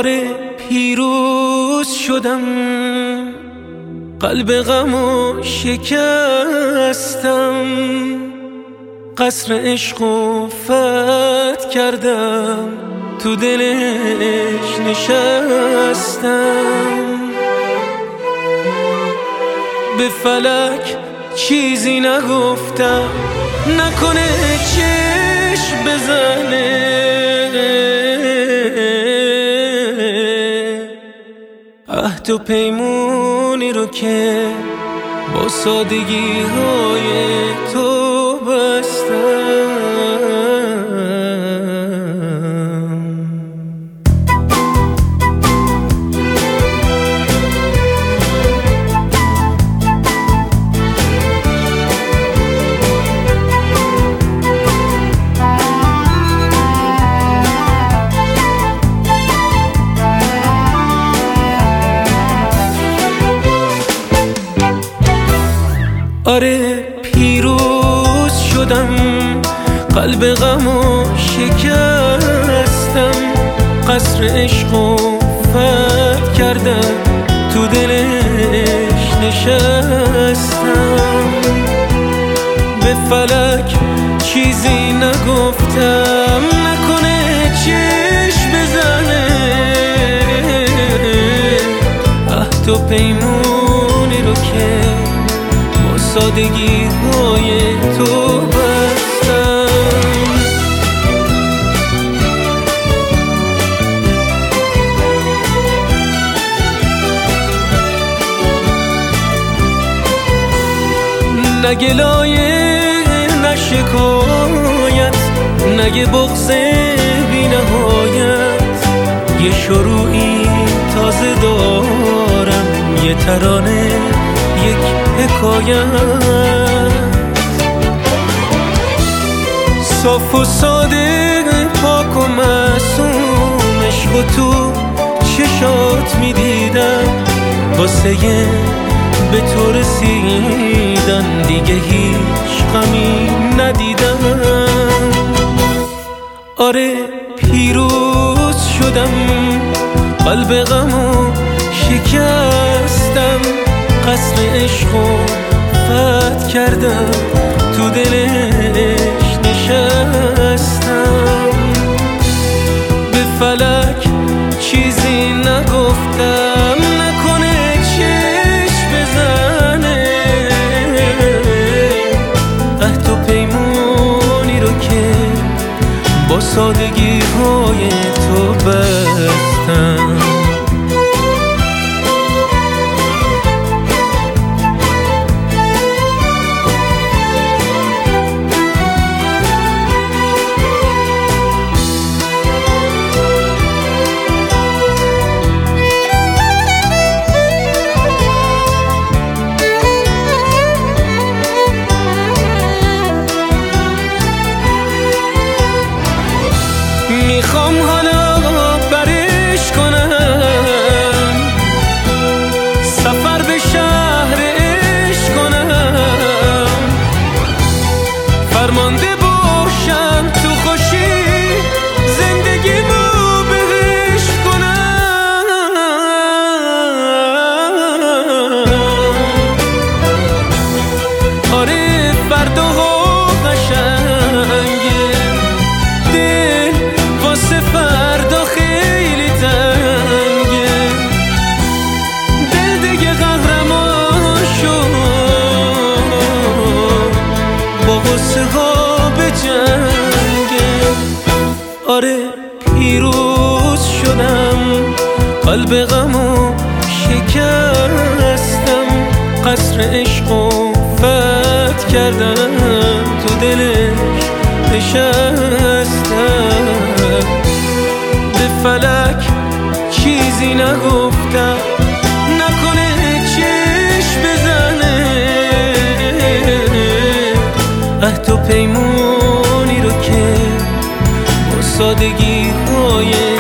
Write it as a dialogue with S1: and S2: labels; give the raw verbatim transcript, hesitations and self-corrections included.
S1: آره پیروز شدم، قلب غمو شکستم، قصر عشقو فتح کردم، تو دلش نشستم. به فلک چیزی نگفتم، نکنه چشم بزنه، عهد و پیمونی رو که با سادگی های تو بستم. آره پیروز شدم، قلب غمو شکستم، قصر عشقو فتح کردم، تو دلش نشستم. به فلک چیزی نگفتم، نکنه چشم بزنه، عهد و پیمونی رو که سادگی های تو بستم. نگه لایه نشکایت، نگه بغض بی نهایت، یه شروعی تازه دارم، یه ترانه یک حکایت، صاف و ساده پاک و معصوم، عشق و تو چشات میدیدم، واسه به تو رسیدن دیگه هیچ غمی ندیدم. آره پیروز شدم، قلب غمو شکستم، قصر عشقو فتح کردم، تو دلش نشستم. به فلک چیزی نگفتم، نکنه چشم بزنه، عهد و پیمونی رو که با سادگی های تو بستم. میخوام حالا برش کنم، سفر به شهرش کنم، فرمانده باشم تو خوشی، زندگیمو بهش کنم. آره فرداها قشنگه، فردا خیلی تنگه، دل دیگه قهرمان شد، با غصه ها به جنگه. آره پیروز شدم، قلب غمو شکستم، قصر عشقو فتح کردم، تو دلش نشستم. به فلک چیزی نگفتم، نکنه چشم بزنه، عهد و پیمونی رو که با سادگی های